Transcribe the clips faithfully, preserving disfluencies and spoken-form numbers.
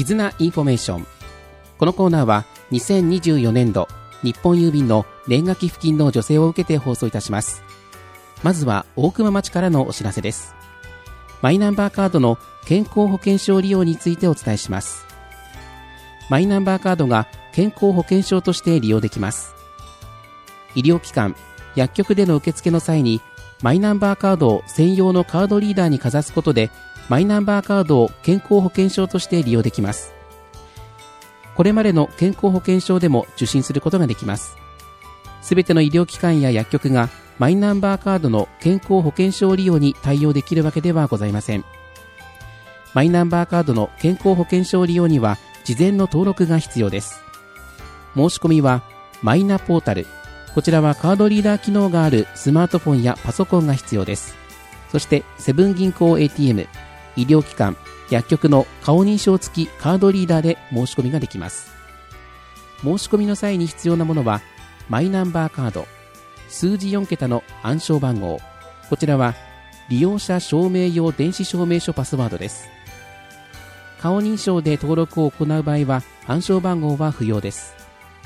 絆インフォメーション。このコーナーはにせんにじゅうよねんど日本郵便の年賀寄付金の助成を受けて放送いたします。まずは大熊町からのお知らせです。マイナンバーカードの健康保険証利用についてお伝えします。マイナンバーカードが健康保険証として利用できます。医療機関、薬局での受付の際にマイナンバーカードを専用のカードリーダーにかざすことでマイナンバーカードを健康保険証として利用できます。これまでの健康保険証でも受診することができます。すべての医療機関や薬局がマイナンバーカードの健康保険証利用に対応できるわけではございません。マイナンバーカードの健康保険証利用には事前の登録が必要です。申し込みはマイナポータル、こちらはカードリーダー機能があるスマートフォンやパソコンが必要です。そしてセブン銀行 エーティーエム、医療機関、薬局の顔認証付きカードリーダーで申し込みができます。申し込みの際に必要なものはマイナンバーカード、数字よんけたの暗証番号、こちらは利用者証明用電子証明書パスワードです。顔認証で登録を行う場合は暗証番号は不要です。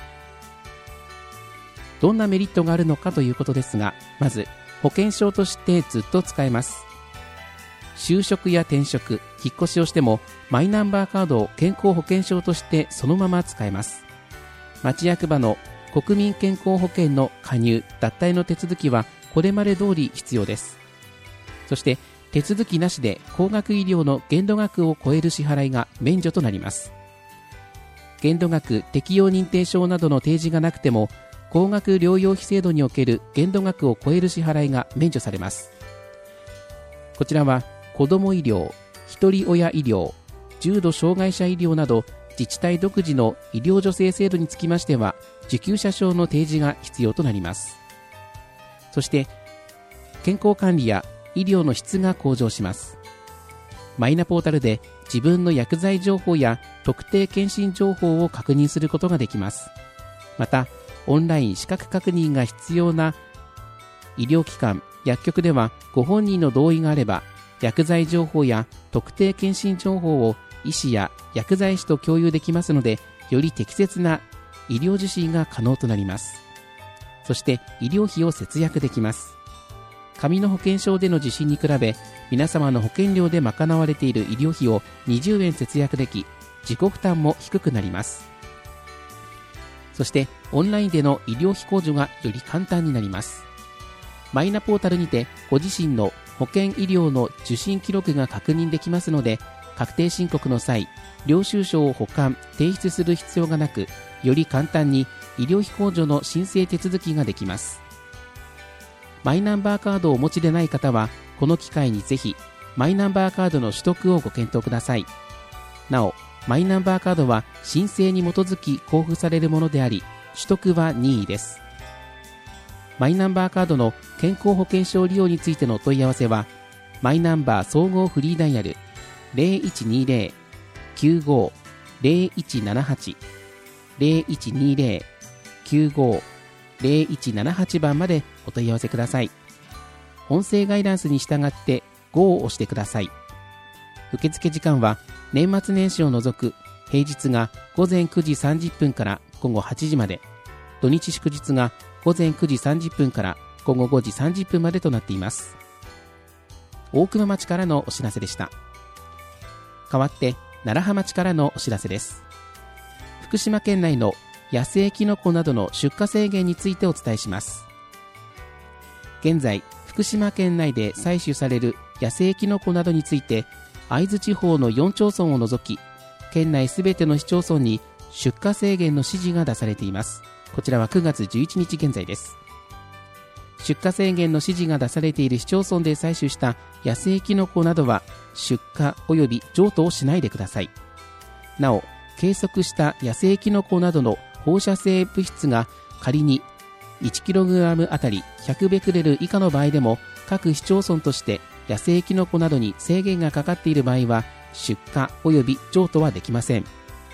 どんなメリットがあるのかということですが、まず保険証としてずっと使えます。就職や転職、引っ越しをしてもマイナンバーカードを健康保険証としてそのまま使えます。町役場の国民健康保険の加入・脱退の手続きはこれまで通り必要です。そして手続きなしで高額医療の限度額を超える支払いが免除となります。限度額適用認定証などの提示がなくても高額療養費制度における限度額を超える支払いが免除されます。こちらは子ども医療、ひとり親医療、重度障害者医療など自治体独自の医療助成制度につきましては受給者証の提示が必要となります。そして健康管理や医療の質が向上します。マイナポータルで自分の薬剤情報や特定健診情報を確認することができます。またオンライン資格確認が必要な医療機関、薬局ではご本人の同意があれば薬剤情報や特定健診情報を医師や薬剤師と共有できますので、より適切な医療受診が可能となります。そして医療費を節約できます。紙の保険証での受診に比べ皆様の保険料で賄われている医療費をにじゅうえん節約でき、自己負担も低くなります。そしてオンラインでの医療費控除がより簡単になります。マイナポータルにてご自身の保険医療の受診記録が確認できますので、確定申告の際、領収書を保管・提出する必要がなく、より簡単に医療費控除の申請手続きができます。マイナンバーカードをお持ちでない方は、この機会にぜひマイナンバーカードの取得をご検討ください。なお、マイナンバーカードは申請に基づき交付されるものであり、取得は任意です。マイナンバーカードの健康保険証利用についてのお問い合わせは、マイナンバー総合フリーダイヤル ゼロいちにゼロ きゅうご ゼロいちななはち ゼロいちにゼロ きゅうご ゼロいちななはち番までお問い合わせください。音声ガイダンスに従ってごを押してください。受付時間は年末年始を除く平日がごぜんくじさんじゅっぷんから午後はちじまで、土日祝日がごぜんくじさんじゅっぷんから午後ごじさんじゅっぷんまでとなっています。大熊町からのお知らせでした。代わって楢葉町からのお知らせです。福島県内の野生キノコなどの出荷制限についてお伝えします。現在福島県内で採取される野生キノコなどについて、会津地方のよん町村を除き県内すべての市町村に出荷制限の指示が出されています。こちらはくがつじゅういちにち現在です。出荷制限の指示が出されている市町村で採取した野生キノコなどは出荷及び譲渡をしないでください。なお、計測した野生キノコなどの放射性物質が仮に いちキログラム あたりひゃくベクレル以下の場合でも、各市町村として野生キノコなどに制限がかかっている場合は出荷及び譲渡はできません。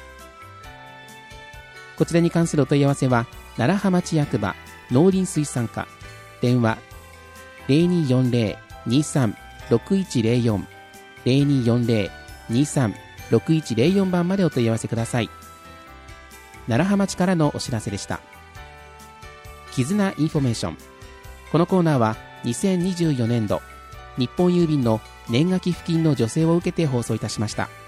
こちらに関するお問い合わせは楢葉町役場農林水産課、電話 ゼロによんゼロ にさん ろくいちゼロよん ゼロによんゼロ にさんろくいちゼロよんばんまでお問い合わせください。楢葉町からのお知らせでした。絆インフォメーション。このコーナーはにせんにじゅうよねんど日本郵便の年賀寄付金の助成を受けて放送いたしました。